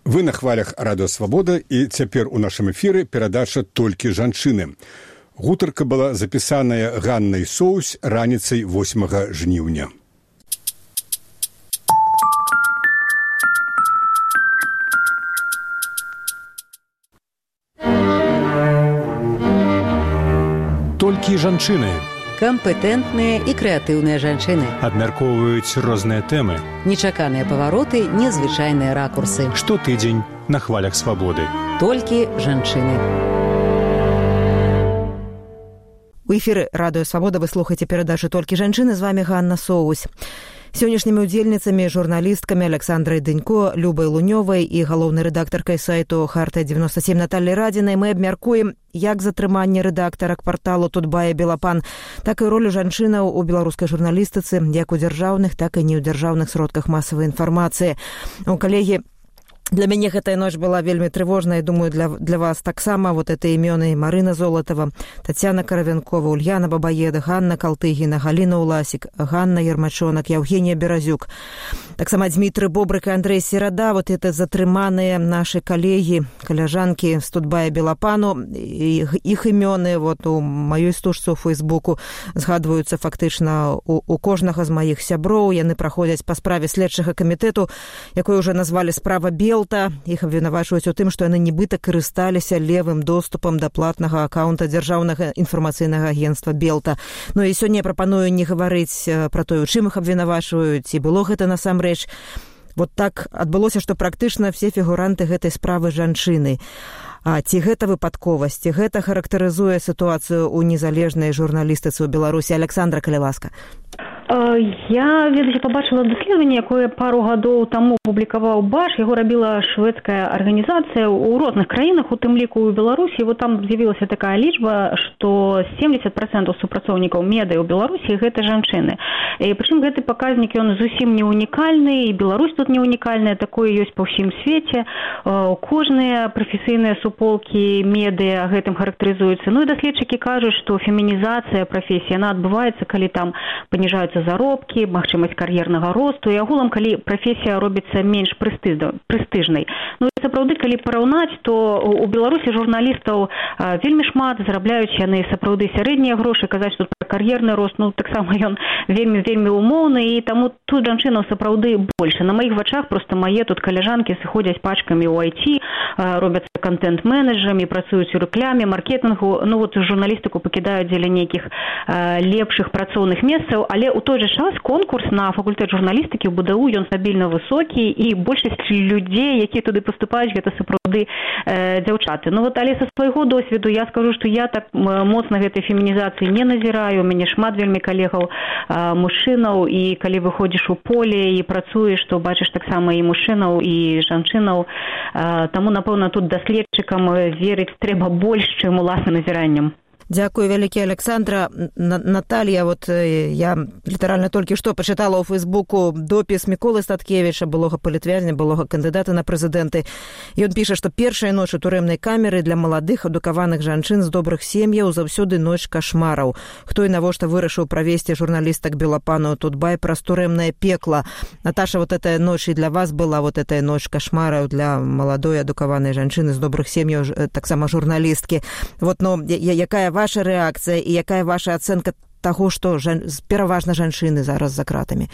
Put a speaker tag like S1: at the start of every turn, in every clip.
S1: Вы на хвалях Радыё Свабода, і цяпер у нашым эфіры перадача «Толькі жанчыны». Гутарка была запісаная Ганнай Соусь раніцай 8 жніўня.
S2: Толькі жанчыны.
S3: Кампетэнтныя і крэатыўныя жанчыны.
S2: Абмяркоўваюць розныя тэмы.
S3: Нечаканыя павароты, незвычайныя ракурсы.
S2: Штотыдзень на хвалях свабоды.
S3: Толькі жанчыны.
S4: У эфіры Радыё Свабода вы слухаеце перадачу «Толькі жанчыны». З вами Ганна Соусь. Сённяшнімі удзельніцамі журналісткамі Александрай Дынько, Любай Лунёвай і галоўнай рэдактаркай сайту «Хартыя-97» Натальяй Радзінай мы абмяркуем як затрыманне рэдактарак парталу «Тутбай і Белапан», так і ролю жанчынаў у беларускай журналістыцы, як у дзяржаўных, так і не ў дзяржаўных сродках масавай інфармацыі. Калегі, для мяне гэтая ноч была вельмі трывожная, думаю, для вас таксама. Вот это імёны Марына Золатова, Тацяна Каравянкова, Ульяна Бабаеда, Ганна Калтыгіна, Галіна Уласік, Ганна Ермачонак, Яўгенія Беразюк, таксама Дмітрый Бобрык і Андрэй Серада. Вот это затрыманыя нашы калегі, каляжанкі з Тутбая Белапану. Іх імёны вот у маёй стужцы ў Фейсбуку згадваюцца фактычна у кожнага з маіх сяброў. Яны праходзяць па справе следчага камітэту, якую ўжо назвалі справа Белта. Іх абвінавачваюць у тым, што яны нібыта карысталіся левым доступам да платнага акаунта дзяржаўнага інфармацыйнага агенцтва Белта. Ну і сёння я прапаную не гаварыць пра тое, у чым іх абвінавачваюць, і было гэта насамрэч. Вот так адбылося, што практычна все фігуранты гэтай справы жанчыны. А ці гэта выпадковасць, ці гэта характарызуе сітуацыю ў незалежнай журналістыцы ў Беларусі? Александра, калі ласка.
S5: Я, ведаеце, побачила даследаванне, якое пару гадоў таму публікаваў БАШ. Яго рабіла шведская арганізацыя ў розных краінах, у тым ліку ў Беларусі. Вот там з'явілася такая лічба, што 70% супрацоўнікаў медыа ў Беларусі гэта жанчыны. І прычым гэты паказнік, ён зусім не унікальны, і Беларусь тут не унікальная, такое ёсць па ўсім свеце. Кожныя прафесійныя суполкі медыа гэтым характарызуюцца. Ну і даследчыкі кажуць, што фемінізацыя прафесіі, яна адбываецца, калі там паніжаюцца заробкі, магчымасць кар'ернага росту, і агулам, калі прафесія робіцца менш прэстыжнай. Ну і сапраўды, калі параўнаць, то у Беларусі журналістаў вельмі шмат, зарабляюць яны сапраўды сярэднія грошы. Казаць, што пра кар'ерны рост, ну таксама ён вельмі умоўны, і таму тут жанчынаў сапраўды больше. На маіх вачах проста мае тут каляжанкі сыходзяць пачкамі ў IT, робяцца контент-менеджерамі, працуюць у рэкляме, маркетынгу. Ну вот журналістыку пакідаюць дзеля нейкіх лепшых працоўных месцаў, але ў той жа час конкурс на факультэт журналістыкі ў БДУ, ён стабільна высокі, і большасць людзей, якія туды паступаюць, гэта сапраўды дзяўчаты. Ну вот, але са свайго досведу я скажу, што я так моцна гэтай фемінізацыі не назіраю. У мяне шмат вельмі калегаў мужчынаў, і калі выходзіш у поле і працуеш, то бачыш таксама і мужчынаў, і жанчынаў. Таму, напэўна, тут даследчыкам верыць трэба больш, чым уласным назіранням.
S4: Дзякую вялікі, Александра. Наталья, вот я літаральна толькі што пачытала ў Фейсбуку допіс Міколы Статкевіча, былога палітвязня, былога кандыдата на прэзідэнты. Ён піша, што першая ноч у турэмнай камеры для маладых адукаваных жанчын з добрых сем'яў заўсёды ноч кашмараў. Хто і навошта вырашыў правесці журналістак Белапану Тутбай праз турэмнае пекла? Наташа, вот эта ноч і для вас была, вот эта ноч кашмараў для маладой адукаванай жанчыны з добрых сем'яў, таксама журналісткі. Вот, ну, якая ваша рэакцыя і якая ваша ацэнка таго, што пераважна жанчыны зараз за кратами?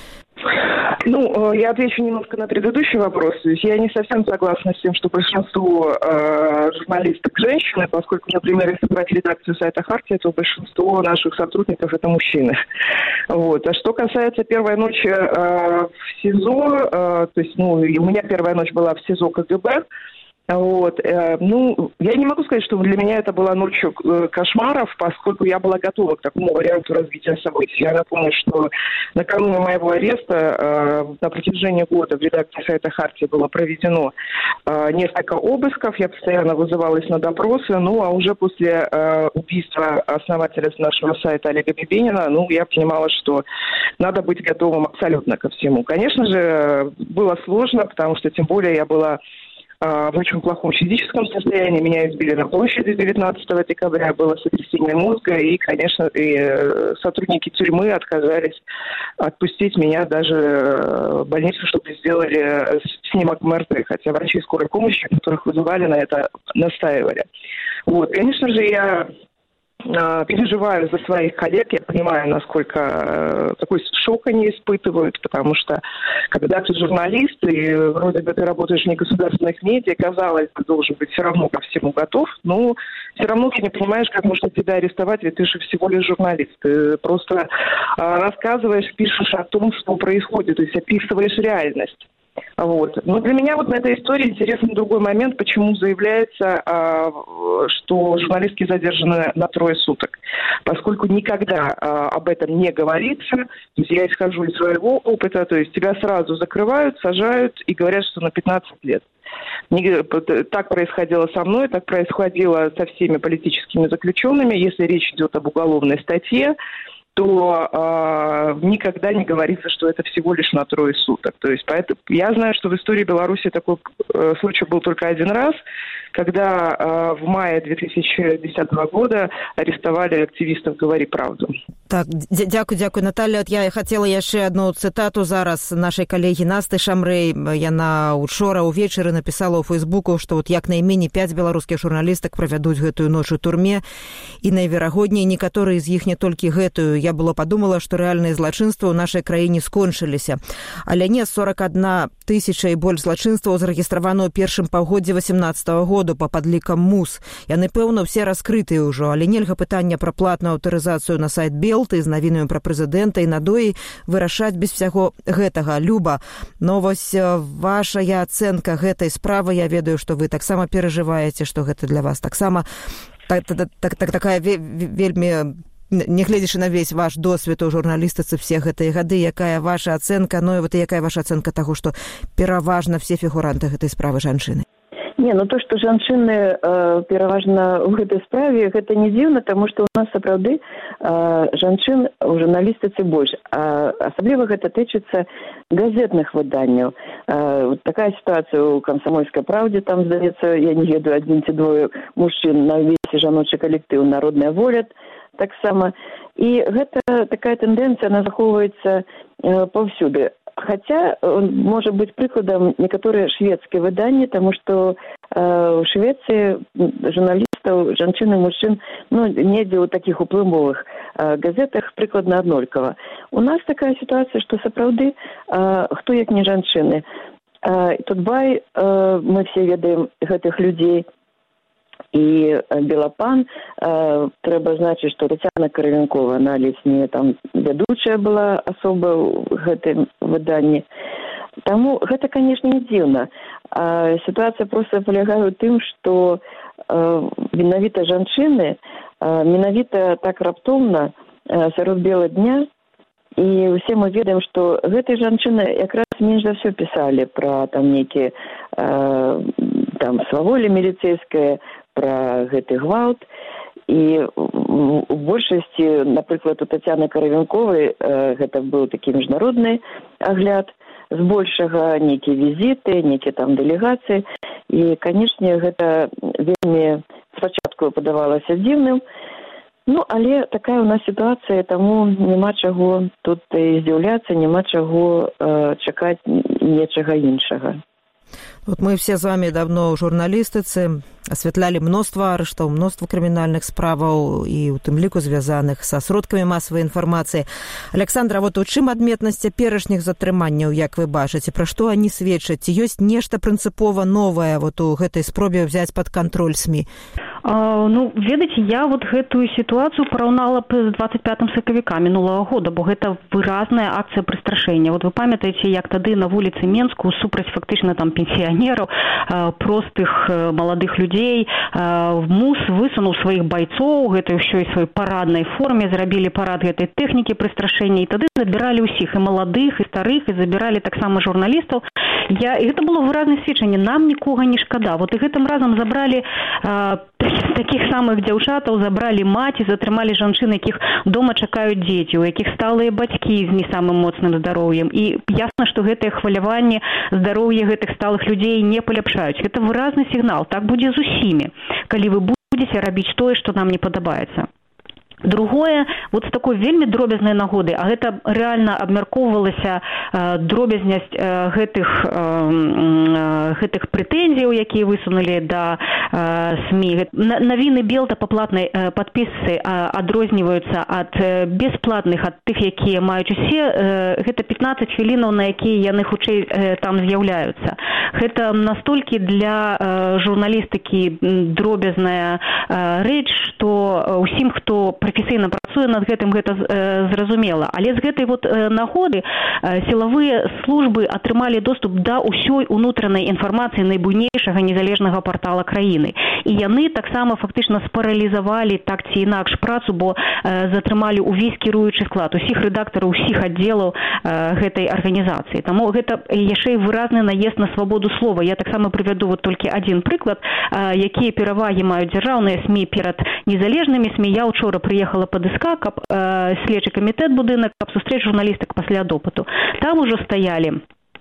S6: Ну, я отвечу немножко на предыдущий вопрос. То есть я не совсем согласна с тем, что большинство журналисток женщины, поскольку, например, если брать редакцию сайта «Хартия», то большинство наших сотрудников – это мужчины. Вот. А что касается первой ночи в СИЗО, то есть, ну, у меня первая ночь была в СИЗО КГБ. Вот. Ну, я не могу сказать, что для меня это была ночью кошмаров, поскольку я была готова к такому варианту развития событий. Я напомню, что накануне моего ареста на протяжении года в редакции сайта «Хартия» было проведено несколько обысков, я постоянно вызывалась на допросы, ну, а уже после убийства основателя нашего сайта Олега Бибенина, ну, я понимала, что надо быть готовым абсолютно ко всему. Конечно же, было сложно, потому что тем более я была в очень плохом физическом состоянии. Меня избили на площади 19 декабря, было сотрясение мозга, и, конечно, сотрудники тюрьмы отказались отпустить меня даже в больницу, чтобы сделали снимок МРТ, хотя врачи скорой помощи, которых вызывали на это, настаивали. Вот, конечно же, я переживаю за своих коллег, я понимаю, насколько такой шок они испытывают, потому что когда ты журналист, и вроде бы ты работаешь в негосударственных медиа, казалось бы, должен быть все равно ко всему готов, но все равно ты не понимаешь, как можно тебя арестовать, ведь ты же всего лишь журналист. Ты просто рассказываешь, пишешь о том, что происходит, то есть описываешь реальность. Вот. Но для меня вот на этой истории интересен другой момент, почему заявляется, что журналистки задержаны на 3 суток. Поскольку никогда об этом не говорится, то есть я исхожу из своего опыта, то есть тебя сразу закрывают, сажают и говорят, что на 15 лет. Так происходило со мной, так происходило со всеми политическими заключенными. Если речь идет об уголовной статье, то никогда не говорится, что это всего лишь на 3 суток. То есть поэтому я знаю, что в истории Беларуси такой случай был только один раз, когда в мае 2010 года арестовали активистов «Говори правду».
S4: Так, дякую, Наталья. Я хотела яшчэ одну цитату зараз нашай калегі Насты Шамрэй. Яна учора ўвечары напісала ў Фейсбуку, што вот як найменей 5 беларускіх журналістак правядуць гэтую ноч у турме, і найверагодней некаторыя з іх не толькі гэтую. Я было падумала, што рэальныя злачынствы ў нашай краіне скончыліся. Але не 41 тысяча і больш злачынстваў зарэгістравана ў першым паўгоддзі 18 году па падлікам МУС. Яны, пэўна, ўсе раскрытыя ўжо, але нельга пытання пра платную аўтарызацыю на сайт Белты з навінамі пра прэзідэнта і надоі вырашаць без всяго гэтага. Люба, но вось вашая ацэнка гэтай справы, я ведаю, што вы таксама перажываеце, што гэта для вас таксама такая вельмі, нягледзячы на весь ваш досвед у журналістыцы все гэтыя гады, якая ваша ацэнка, ну і вот якая ваша ацэнка таго, што пераважна все фігуранты гэтай справы жанчыны?
S7: Не, ну то, што жанчыны пераважна ў гэтай справе, гэта не дзіўна, таму што ў нас сапраўды жанчын у журналістыцы больш. Асабліва гэта тычыцца газетных выданняў. Такая сітуацыя ў «Камсамольскай правдзе», там, здаецца, я не ведаю, 1 ці 2 мужчын на ўвесь жаночы калектыў «Народная воля» таксама. І гэта такая тэндэнцыя, она захоўваецца паўсюды. Хаця, можа быць прыкладам некаторыя шведскія выданні, таму што ў Швецыі журналістаў, жанчын і мужчын, ну, недзе ў такіх уплывовых газетах прыкладна аднолькава. У нас такая сітуацыя, што сапраўды хто як не жанчыны. Тутбай, мы все ведаем гэтых людзей, і Белапан, трэба значыць, што Тацяна Каравенкова, она ледзь не там вядучая была асоба ў гэтым выданні. Таму гэта, канешне, не дзіўна. Сітуацыя проста палягае ў тым, што менавіта жанчыны, менавіта так раптоўна сярод бела дня, і ўсе мы ведаем, што гэтыя жанчыны якраз менш за ўсё пісалі пра там нейкія там сваволі міліцэйскае, пра гэты гвалт. І у большасці, напрыклад, у Тацяны Каравенковай гэта быў такі міжнародны агляд, збольшага нейкія візіты, нейкія там дэлегацыі. І, канешне, гэта вельмі спачатку падавалася дзіўным. Ну, але такая у нас сітуацыя, таму няма чаго тут здзіўляцца, няма чаго чакаць нечага іншага.
S4: Вот мы все с вами давно в журналістыцы, асвятляли мноства арыштаў, мноства крымінальных справаў і у тым ліку звязаных са сродкамі масавай інфармацыі. Александра, вот у чым адметнасць цяперашніх затрыманняў, як вы бачыце, пра што они сведчаць? Ці ёсць нешта прынцыпова новае вот у гэтай спробе взяць пад кантроль СМІ?
S5: Ну, ведаеце, я вот гэтую сітуацыю параўнала з 25 сакавіка мінулага года, бо гэта выразная акцыя прыстрашэння. Вот вы памятаеце, як тады на вуліцы Менску супраць фактычна там пенсіянераў, простых маладых людзей, МУС высунуў сваіх байцоў, гэта ўсё і сваёй параднай форме, зрабілі парад гэтай тэхнікі прыстрашэння, і тады забіралі ўсіх, і маладых, і старых, і забіралі таксама журналістаў. І гэта было выразнае сведчанне, нам нікога не шкада. Вот і гэтым разам забралі такіх самых дзяўчатаў забралі маці, затрымалі жанчын, якіх дома чакаюць дзеці, у якіх сталыя бацькі з не самым моцным здароўем. І ясна, што гэтае хваляванне здароўя гэтых сталых людзей не паляпшаюць. Гэта выразны сігнал. Так будзе з усімі, калі вы будзеце рабіць тое, што нам не падабаецца. Другое, вот з такой вельмі дробязнай нагоды, а гэта рэальна абмяркоўвалася дробязнасць гэтых прэтэнзіяў, якія высунулі да СМІ. Навіны Белта па платнай падпісцы адрозніваюцца ад бесплатных, ад тых, якія маюць усе. Гэта 15 хвілінаў, на якія яны хутчэй там з'яўляюцца. Гэта настолькі для журналістыкі дробязная рэч, што ўсім, хто прафесійна працуе над гэтым, гэта зразумела. Але з гэтай вот нагоды сілавыя службы атрымалі доступ да ўсёй унутранай інфармацыі найбуйнейшага незалежнага партала краіны. І яны таксама фактычна спаралізавалі так ці інакш працу, бо затрымалі ўвесь кіруючы склад, усіх рэдактараў, усіх аддзелаў гэтай арганізацыі. Таму гэта яшчэ і выразны наезд на свабоду слова. Я таксама прывяду вот толькі адзін прыклад, якія перавагі маюць дзяржаўныя СМІ перад незалежнымі СМІ. Я учора приехала под СК, каб следчий комитет будынак, каб сустрэць журналістак пасля допыту. Там уже стояли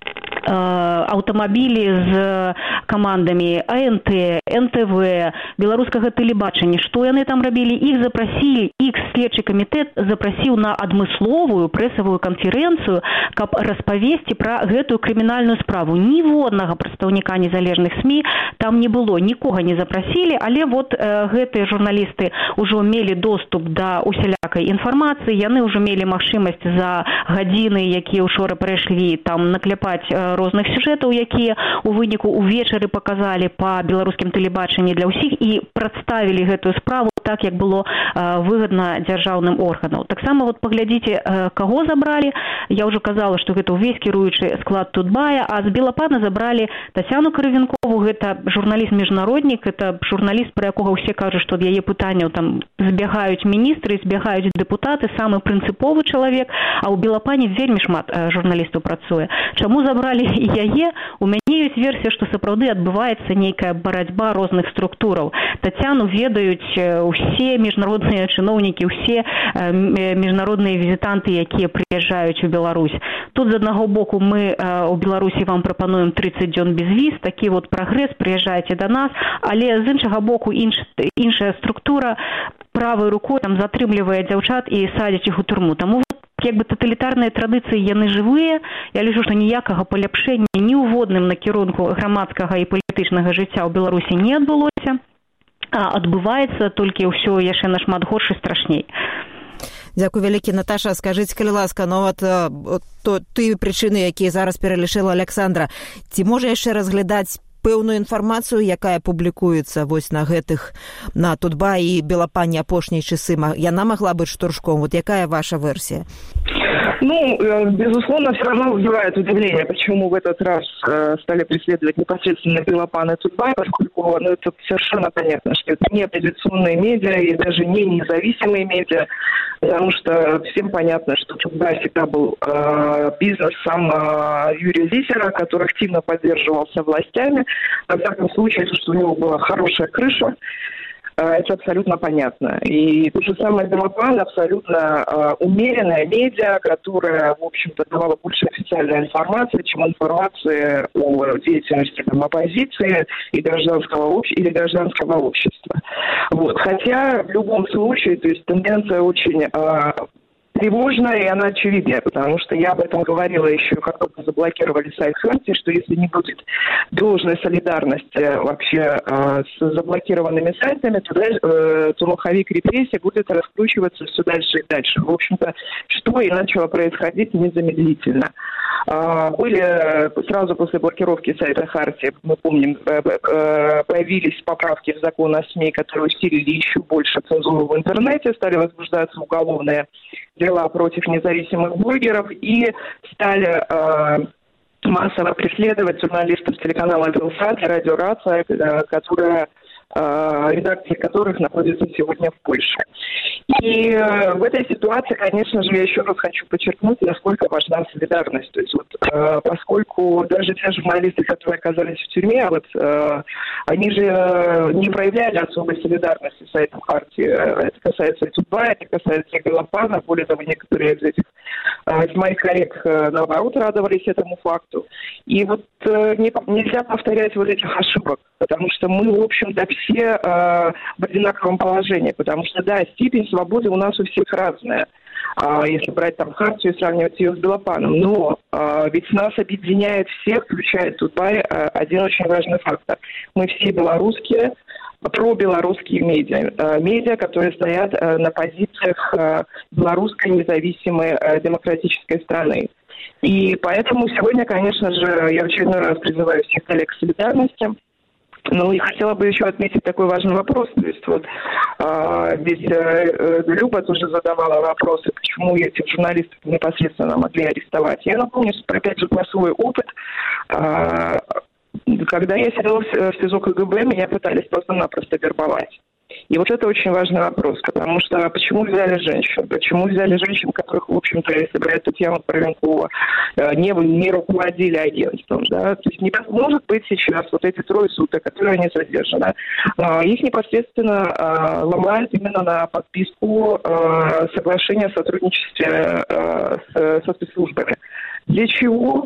S5: аўтамабілі з камандамі АНТ, НТВ, беларускага тэлебачання. Што яны там рабілі? Іх запрасілі, іх следчы камітэт запрасіў на адмысловую прэсавую канферэнцыю, каб распавесці пра гэтую крымінальную справу. Ніводнага прадстаўніка незалежных СМІ там не было, нікога не запрасілі, але вот гэтыя журналісты ўжо мелі доступ да усялякай інфармацыі, яны ўжо мелі магчымасць за гадзіны, якія ўчора прайшлі, там накляпаць розных сюжэтаў, якія у выніку увечары паказалі па беларускім тэлебачанні для ўсіх і прадставілі гэтую справу так, як было выгадна дзяржаўным органам. Таксама вот паглядзіце, каго забралі. Я ўжо казала, што гэта ўвесь кіруючы склад Тутбая, а з Белапана забралі Тацяну Каравенкову, гэта журналіст-міжнароднік, гэта журналіст, пра якога ўсе кажуць, што ад яе пытанняў там збягаюць міністры, збягаюць дэпутаты, самы прынцыповы чалавек, а ў Белапане вельмі шмат журналістаў працуе. Чаму забралі яе? У мяне ёсць версія, што сапраўды адбываецца нейкая барацьба розных структураў. Тацяну ведаюць усе міжнародныя чыноўнікі, усе міжнародныя візітанты, якія прыязджаюць у Беларусь. Тут з аднаго боку мы у Беларусі вам прапануем 30 дзён без віз, такі вот прагрэс, прыязджайце да нас, але з іншага боку іншая структура правай рукой там затрымлівае дзяўчат і садзіць іх у турму. Таму як бы таталітарныя традыцыі яны жывыя. Я лічу, што ніякага паляпшэння ні ў водным накірунку грамадскага і палітычнага жыцця ў Беларусі не адбылося, а адбываецца толькі ўсё яшчэ нашмат горш і страшней.
S4: Дзякуй вялікі, Наташа. Скажыце, калі ласка, ну от тыя прычыны, якія зараз пералічыла Аляксандра, ці можа яшчэ разглядаць пэўную інфармацыю, якая публікуецца вось на гэтых, на Тутба і Белапане апошнія часы, яна могла быць штуршком? Вот якая ваша версия?
S6: Ну, безусловно, все равно вызывает удивление, почему в этот раз стали преследовать непосредственно Белопан и Тутбай, поскольку это совершенно понятно, что это не оппозиционные медиа и даже не независимые медиа, потому что всем понятно, что Тутбай всегда был бизнесом Юрия Зисера, который активно поддерживался властями. Во всяком случае, что у него была хорошая крыша, это абсолютно понятно. И то же самое Белопан, абсолютно умеренная медиа, которая, в общем-то, давала больше официальной информации, чем информации о деятельности оппозиции и гражданского общества. Вот. Хотя в любом случае, то есть тенденция очень тревожная, и она очевидная, потому что я об этом говорила еще, как только заблокировали сайт Хартии, что если не будет должной солидарности вообще с заблокированными сайтами, то маховик репрессий будет раскручиваться все дальше и дальше. В общем-то, что и начало происходить незамедлительно. Были сразу после блокировки сайта Хартии, мы помним, появились поправки в закон о СМИ, которые усилили еще больше цензуру в интернете, стали возбуждаться уголовные дела против независимых блогеров и стали массово преследовать журналистов телеканала «Белсат» и радио «Рация», которая редакции которых находятся сегодня в Польше. И в этой ситуации, конечно же, я еще раз хочу подчеркнуть, насколько важна солидарность. То есть поскольку даже те журналисты, которые оказались в тюрьме, они же не проявляли особой солидарности с этой хартией. Это касается и Тутбая, это касается и Голопана. Более того, некоторые из моих коллег, наоборот, радовались этому факту. И нельзя повторять этих ошибок, потому что мы, в общем-то, все в одинаковом положении, потому что, да, степень свободы у нас у всех разная. Если брать хартию и сравнивать ее с Голопаном. Но ведь нас объединяет всех, включая Тутбай, один очень важный фактор. Мы все белорусские, пробелорусские медиа, которые стоят на позициях белорусской независимой демократической страны. И поэтому сегодня, конечно же, я в очередной раз призываю всех коллег к солидарности. Ну и хотела бы еще отметить такой важный вопрос. То есть здесь Люба тоже задавала вопросы, почему этих журналистов непосредственно могли арестовать. Я напомню, опять же, про свой опыт. Когда я сидела в СИЗО КГБ, меня пытались просто-напросто вербовать. И это очень важный вопрос, потому что почему взяли женщин? Почему взяли женщин, которых, в общем-то, если брать Татьяну Парвенкову, не руководили агентством, да? То есть не может быть сейчас эти трое суток, которые они задержаны, их непосредственно ломают именно на подписку соглашения о сотрудничестве со спецслужбами. Для чего?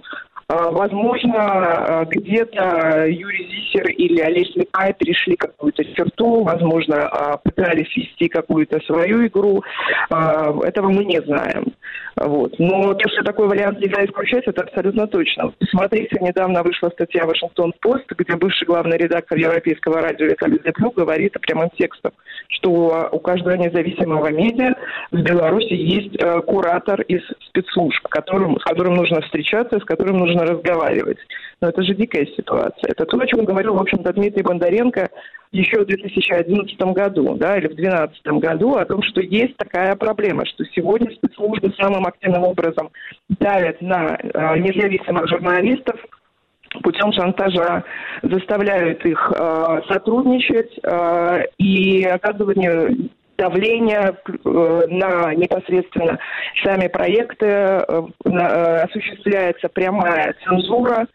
S6: Возможно, где-то Юрий Зисер или Олесь Липай перешли какую-то черту, возможно, пытались вести какую-то свою игру. Этого мы не знаем. Но то, что такой вариант нельзя исключать, это абсолютно точно. Смотрите, недавно вышла статья «Вашингтон-Пост», где бывший главный редактор Европейского радио Виталий Зеплюк говорит прямым текстом, что у каждого независимого медиа в Беларуси есть куратор из спецслужб, с которым нужно встречаться, с которым нужно разговаривать. Но это же дикая ситуация. Это то, о чем говорил, в общем-то, Дмитрий Бондаренко еще в 2011 году, да, или в 2012 году, о том, что есть такая проблема, что сегодня спецслужбы самым активным образом давят на независимых журналистов путем шантажа, заставляют их сотрудничать и оказывание давление на непосредственно сами проекты, осуществляется прямая цензура.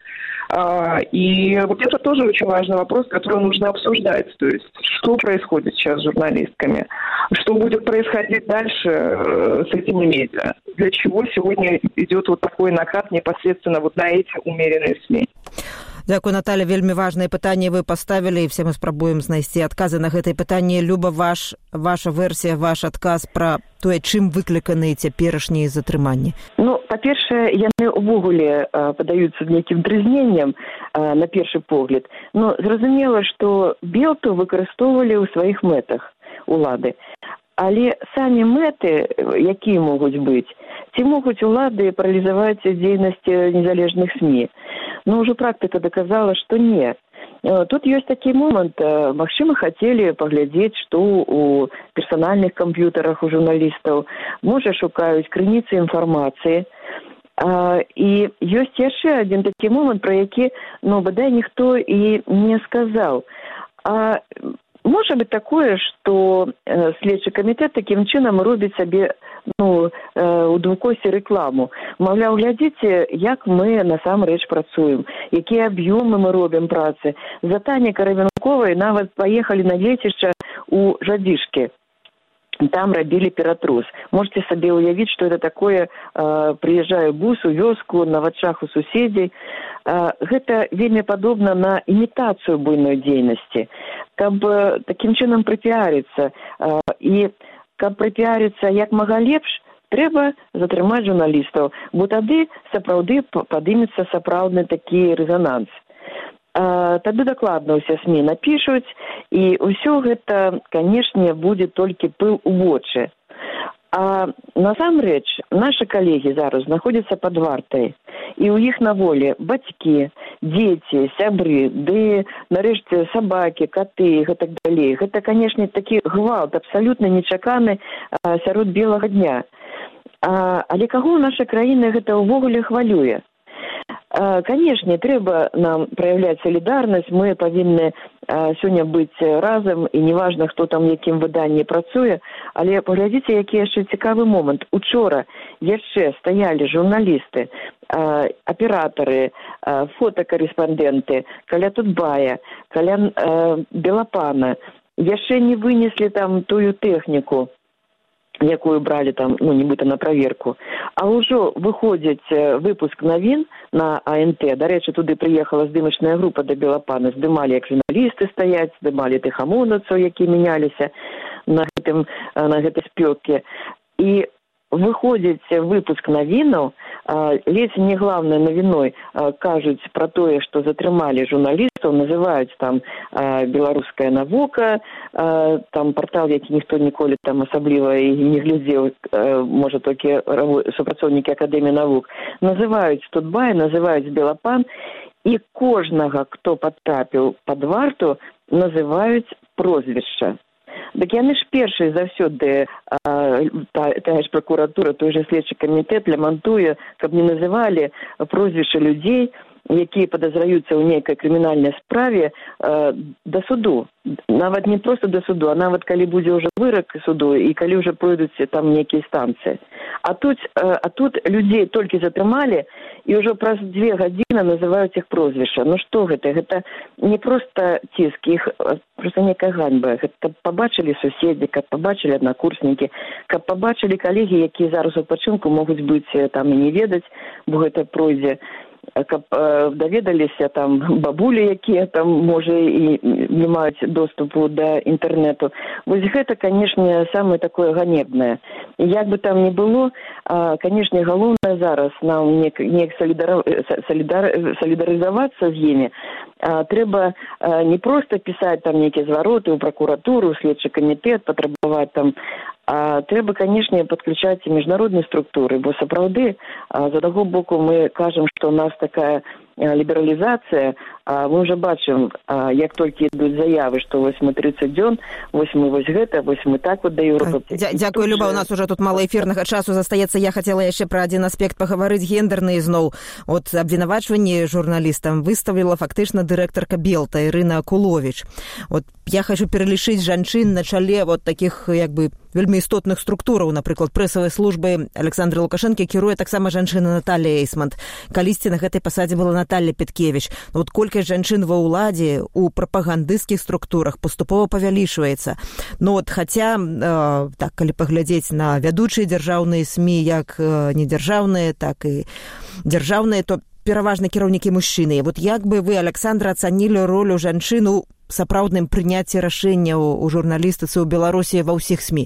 S6: И это тоже очень важный вопрос, который нужно обсуждать. То есть, что происходит сейчас с журналистками? Что будет происходить дальше с этими медиа? Для чего сегодня идет такой накат непосредственно на эти умеренные СМИ?
S4: Дзякуй, Наталья, вельмі важнае пытанне вы поставілі, і все мы спрабуем знайсці адказы на гэтае пытанне. Люба, ваша версія, ваш адказ пра тое, чым выкліканы цяперашнія затрыманні?
S7: Па-першае, яны ўвогуле падаюцца нейкім дрызненнем на першы погляд. Зразумела, што Белту выкарыстоўвалі ў сваіх мэтах улады. Але самі мэты, якія могуць быць, ці могуць улады паралізаваць дзейнасць незалежных СМІ? Уже практыка доказала, что не. Тут есть такі момент. Магчыма, хотели паглядзець, што у персональных камп'ютарах у журналістаў, можа, шукаюць крыніцы інфармацыі. І ёсць яшчэ адзін такі момент, пра які, бадай, ніхто і не сказаў. Может быть такое, что следчий комитет таким чином робит себе у двукосі рекламу. Мовляв, глядите, як мы насамрэч працуем, якія аб'ёмы мы робім працы. За Таней Каравенковой нават поехали на лецішча у Жадзішкі. Там рабілі ператрус. Можете сабе уявіць, што это такое, прыязджае бус у вёску, на вачах у суседзей. Гэта вельмі падобна на імітацыю буйной дзейнасці. Каб такім чынам прыпіарыцца, і каб прыпіарыцца як мага лепш, трэба затрымаць журналістаў, бо тады сапраўды падымецца сапраўдны такі рэзананс. Тады дакладна ўсе СМІ напішуць, і ўсё гэта, канешне, будзе толькі пыл у вочы. А насамрэч, нашы калегі зараз знаходзяцца пад вартай, і ў іх на волі бацькі, дзеці, сябры, ды, нарэшце, сабакі, каты і гэтак далей. Гэта, канешне, такі гвалт, абсалютна нечаканы сярод белага дня. Але каго ў нашай краіне гэта ўвогуле хвалюе? Конечно, трэба нам проявлять солидарность, мы повинны сёння быць разам, і неважна, хто там в якім выданні працуе, але паглядзіце, які яшчэ цікавы момант. Учора яшчэ стаялі журналісты, аператары, фотакарэспандэнты каля Тутбая, каля Белапана, яшчэ не вынеслі там тую тэхніку, якую бралі там, нібыта на праверку. А ўжо выходзіць выпуск навін на АНТ. Дарэчы, туды прыехала здымачная група да Белапана, здымалі, як журналісты стаяць, здымалі тых амонаўцаў, які мяняліся на гэтай спёке. І выходзіць выпуск навінаў, ледзь не главной навіной кажуць пра тое, што затрымалі журналістаў, называюць там беларуская навука, там партал, які ніхто ніколі там асабліва і не глядзеў, можа толькі супрацоўнікі Акадэміі навук, называюць Тутбай, называюць Белапан, і кожнага, хто патрапіў пад варту, называюць прозвішча. Дык яны ж першыя заўсёды, тая ж пракуратура, той же следчы камітэт лямантуе, каб не называлі прозвішча людзей, якія падазраюцца ў нейкай крымінальнай справе, да суду. Нават не проста да суду, а нават калі будзе ўжо вырак суду і калі ўжо пройдуць там нейкія станцыі. А тут людзей толькі затрымалі і ўжо праз 2 гадзіны называюць іх прозвішча. Што гэта? Гэта не проста ціск, іх проста нейкая ганьба. Гэта пабачылі суседзі, каб пабачылі аднакурснікі, каб пабачылі калегі, якія зараз у адпачынку могуць быць там і не ведаць, бо гэта пройдзе, каб даведаліся там бабулі, якія там, можа, і не маюць доступу да інтэрнэту. Вось гэта, канешне, самае такое ганебнае. І як бы там ни было, канешне, галоўнае зараз нам неяк салідарызавацца з імі. Трэба не проста пісаць там нейкія звароты ў пракуратуру, следчы камітэт, патрабаваць там, трэба, канешне, падключаць і міжнародныя структуры, бо сапраўды, з аднаго боку, мы кажам, што у нас такая лібералізацыя, мы ўжо бачым, як толькі ідуць заявы, што вось мы 30 дзён, вось мы вось гэта, вось мы так вот да Еўропы.
S4: Дзякую, Люба, у нас уже тут мала эфірнага часу застаецца. Я хацела яшчэ пра адзін аспект пагаварыць, гендерны ізноў. От абвінавачванні журналістам выставіла фактычна дырэктарка Белта Ірына Куловіч. От я хочу пералічыць жанчын на чале вот такіх, як бы, вельмі істотных структураў, напрыклад, прэсавай службы Александры Лукашэнкі кіруе таксама жанчына Наталья Эйсмант. Калісьці на гэтай пасадзе была Наталья Петкевич. Вот колькасць жанчын ва ўладзе у прапагандысцкіх структурах паступова павялічваецца. Ну вот, хаця, так, калі паглядзець на вядучыя дзяржаўныя СМІ, як недзяржаўныя, так і дзяржаўныя, то пераважна кіраўнікі мужчыны. Вот як бы вы, Александра, ацанілі ролю жанчын у сапраўдным прыняцці рашэнняў у журналістыцы ў Беларусі ва ўсіх СМІ?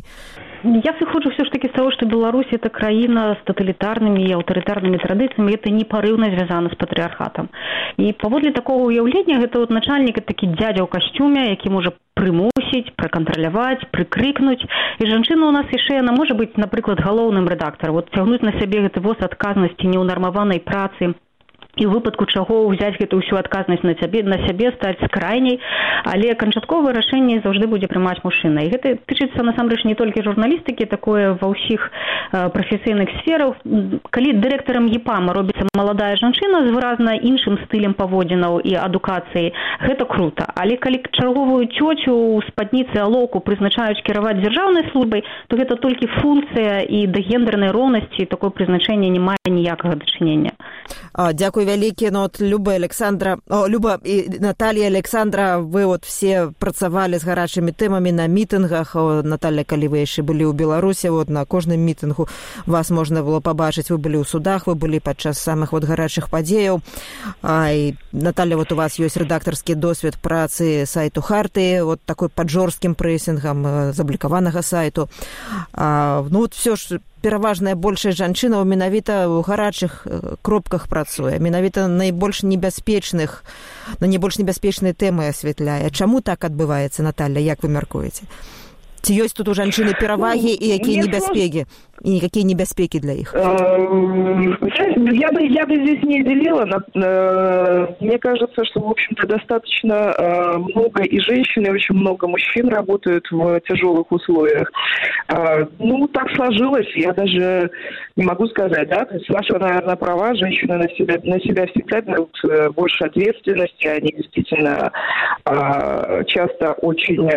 S5: Я сыходжу все ж таки с того, что Беларусь это краіна с тоталитарными и аўтарытарными традыцыямі, это непарыўна звязана с патрыархатам. И паводле такого уяўлення, гэта вот начальник, это такі дядя ў касцюме, які можа прымусіць, пракантраляваць, прыкрыкнуць. І жанчына у нас яшчэ, яна можа быць, напрыклад, галоўным рэдактарам, вот цягнуць на сябе гэты воз адказнасці неўнармаванай працы, і ў выпадку чаго ўзяць гэту ўсю адказнасць на сябе, стаць крайняй, але канчатковае рашэнне заўжды будзе прымаць мужчына. І гэта тычыцца насамрэч не толькі журналістыкі, такое ва ўсіх прафесійных сферах. Калі дырэктарам ЕПАМа робіцца маладая жанчына з выразна іншым стылем паводзінаў і адукацыі, гэта крута. Але калі чарговую цёцю ў спадніцы алоўку прызначаюць кіраваць дзяржаўнай службай, то гэта толькі функцыя, і да гендернай роўнасці такое прызначэнне не мае ніякага дачынення.
S4: Дякую вялікі. Ну, от Люба і Наталья, Александра, вы вот все працавалі з гарачымі тэмамі на мітынгах. Наталья, калі вы яшчэ былі ў Беларусі, вот на кожным мітынгу вас можна было пабачыць. Вы былі ў судах, вы былі падчас самых вот гарачых падзеяў. І Наталья, вот у вас ёсць рэдактарскі досвед працы сайту Харты, вот такой пад жорсткім прэсінгам заблікаванага сайту. Ну, вот все ж пераважная большасць жанчынаў менавіта ў гарачых кропках працуе, менавіта на найбольш небяспечныя тэмы асвятляе. Чаму так адбываецца, Наталья, як вы мяркуеце? Ці ёсць тут у жанчыны перавагі і якія небяспекі, і никакие небяспекі для іх?
S6: Я бы здесь не делила. Мне кажется, что, в общем-то, достаточно много и женщин, и очень много мужчин работают в тяжелых условиях. Ну, так сложилось, я даже не могу сказать, да, то есть Саша, наверное, права, женщины на себя всегда берут больше ответственности, они действительно часто очень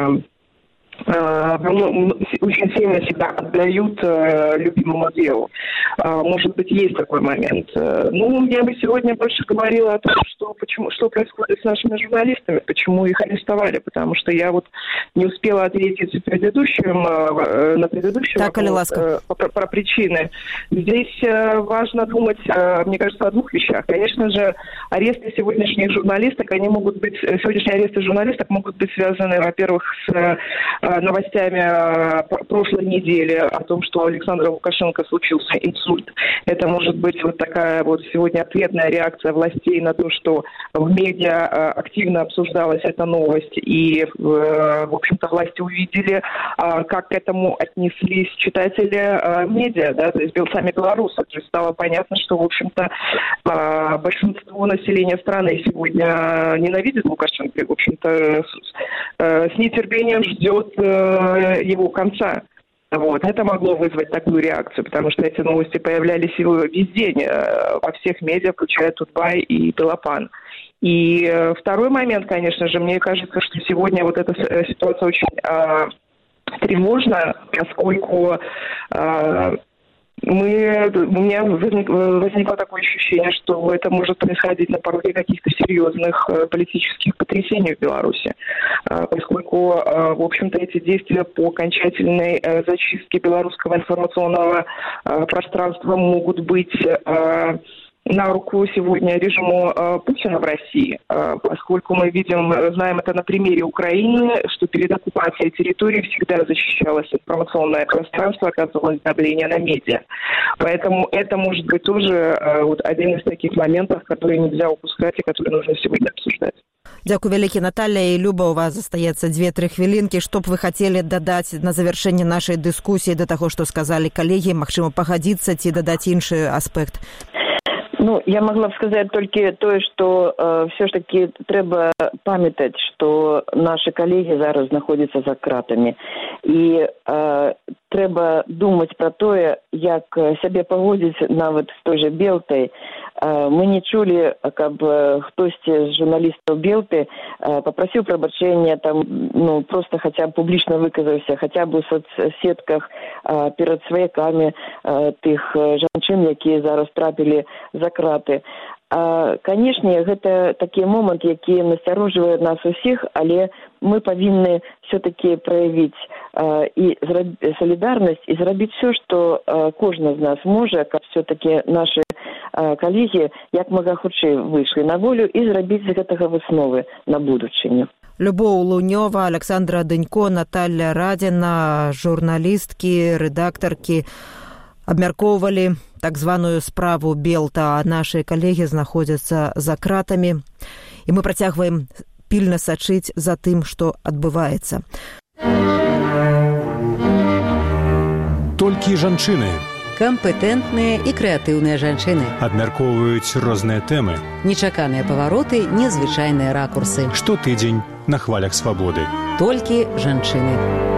S6: сильно себя отдают любимому делу. Может быть, есть такой момент. Ну, я бы сегодня больше говорила о том, что происходит с нашими журналистами, почему их арестовали, потому что я вот не успела ответить на предыдущем вопрос про причины. Здесь важно думать, мне кажется, о двух вещах. Конечно же, аресты сегодняшних журналисток, сегодняшние аресты журналисток могут быть связаны, во-первых, с новостями прошлой недели о том, что у Александра Лукашенко случился инсульт. Это может быть вот такая вот сегодня ответная реакция властей на то, что в медиа активно обсуждалась эта новость, и, в общем-то, власти увидели, как к этому отнеслись читатели медиа, да, то есть сами белорусы. То есть стало понятно, что, в общем-то, большинство населения страны сегодня ненавидит Лукашенко и, в общем-то, с нетерпением ждет его конца. Вот. Это могло вызвать такую реакцию, потому что эти новости появлялись везде, во всех медиа, включая Тутбай и Белопан. И второй момент, конечно же, мне кажется, что сегодня вот эта ситуация очень тревожна, поскольку у меня возникло такое ощущение, что это может происходить на пороге каких-то серьезных политических потрясений в Беларуси, поскольку, в общем-то, эти действия по окончательной зачистке белорусского информационного пространства могут быть на руку сегодня режиму Путина в России, поскольку мы знаем это на примере Украины, что перед оккупацией территории всегда защищалось информационное пространство, оказывалось давление на медиа. Поэтому это может быть тоже один из таких моментов, которые нельзя упускать и которые нужно сегодня обсуждать.
S4: Дякую вялікі, Наталья і Люба, у вас застаецца 2-3 хвілінкі. Што б вы хацелі дадаць на завяршэнне нашай дыскусіі да таго, што сказалі калегі, магчыма, пагадзіцца ці дадаць іншы аспект?
S7: Ну, я могла бы сказать только то, что все ж таки треба памятать, что наши коллеги зараз знаходятся за кратами. И треба думать про то, як себе поводить нават с той же Белтой. Мы не чули, как хтосьці з журналістаў Белты попросил прабачэння, там, ну, просто хотя бы публично выказаўся, хотя бы в соцсетках перед сваякамі тых жанчын, якія зараз трапілі за краты. Канешне, гэта такі момант, які насцярожвае нас усіх, але мы павінны все-таки проявіць і солідарнасць і зрабіць все, што кожны з нас можа, каб все-таки наши калегі як мага хутчэй выйшлі на волю і зрабіць з гэтага высновы на будучыню.
S4: Любоў Лунёва, Александра Дынько, Наталья Радзіна, журналісткі, рэдактаркі абмяркоўвалі так званую справу Белта, а наши калегі знаходзяцца за кратамі. І мы працягваем пільна сачыць за тым, што адбываецца.
S2: Толькі жанчыны.
S3: Кампетэнтныя і крэатыўныя жанчыны.
S2: Абмяркоўваюць розныя тэмы.
S3: Нечаканыя павароты, незвычайныя ракурсы.
S2: Штотыдзень на хвалях свабоды.
S3: Толькі жанчыны.